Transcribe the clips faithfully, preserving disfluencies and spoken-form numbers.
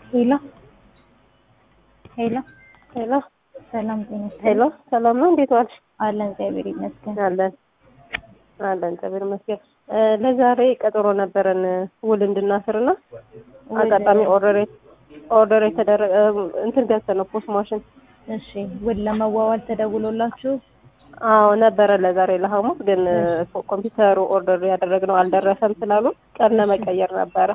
ሄሎ ሄሎ ሄሎ ሰላም ጤና ሄሎ ሰላም ነው። እንዴት ዋልሽ? አለን እግዚአብሔር ይመስገን። አለን አለን እግዚአብሔር ይመስገን። ለዛሬ ቀጠሮ ነበረን ውል እንድናስርና አጋጣሚ ኦርደር ኦርደር የተደረገ እንትን ገዝተን ነው ፖስት ማሽን። እሺ ውል ለመዋዋል ተደውሎላችሁ? አዎ ነበረ ለዛሬ ለሐሙስ፣ ግን ኮምፒውተሩ ኦርደር ያደረግነው አልደረሰም ስላሉ ቀን ለመቀየር ነበረ።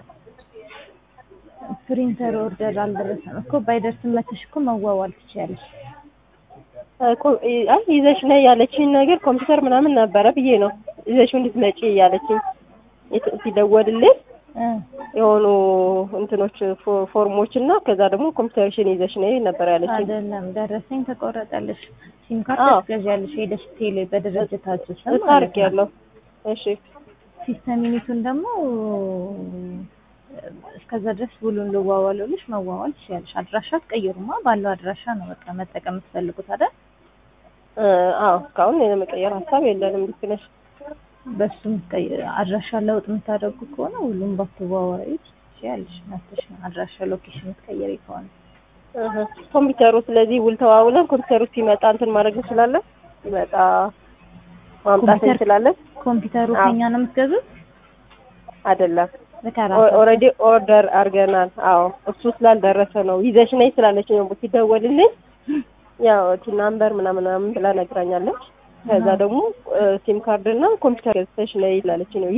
ፕሪንተር ኦርደር አልደረሰም እኮ ባይደርስም መተሽ እኮ መዋዋል ትችያለሽ። እኮ አይ ይዘሽ ነይ ያለችኝ ነገር ኮምፒውተር ምናምን ነበረ ብዬ ነው ይዘሽው እንድትመጪ ያለችኝ። ሲደወልልኝ የሆኑ እንትኖች ፎርሞች እና ከዛ ደግሞ ኮምፒውተርሽን ይዘሽ ነይ ነበር ያለችኝ። አይደለም ደረሰኝ ተቆረጠልሽ። ሲም ካርድ ትገዣለሽ ሄደሽ ቴሌ በድርጅታችሁ ስም ታርክ ያለው። እሺ ሲስተም ዩኒቱን ደግሞ እስከዛ ድረስ ውሉን ልዋዋሉልሽ መዋዋል ትችያለሽ። አድራሻ ትቀይሩማ ባለው አድራሻ ነው በቃ መጠቀም የምትፈልጉት አይደል? አዎ እስካሁን የመቀየር ሀሳብ የለንም። ልክ ነሽ። በሱም አድራሻ ለውጥ የምታደርጉ ከሆነ ሁሉም ባትዋዋዩ ትችያለሽ። መጥተሽ አድራሻ ሎኬሽን የምትቀይሪ ከሆነ ኮምፒውተሩ ስለዚህ ውል ተዋውለን ኮምፒውተሩ ሲመጣ እንትን ማድረግ እንችላለን። ሲመጣ ማምጣት እንችላለን። ኮምፒውተሩ ከኛ ነው የምትገዙት? አይደለም ኦልሬዲ ኦርደር አድርገናል። አዎ እሱ ስላልደረሰ ነው ይዘሽ ነይ ስላለችኝ ነው ሲደወልልኝ ያው ቲ ናምበር ምናምን ምናምን ብላ ነግራኛለች። ከዛ ደግሞ ሲም ካርድ እና ኮምፒውተር ገዝተሽ ነይ ስላለችኝ ነው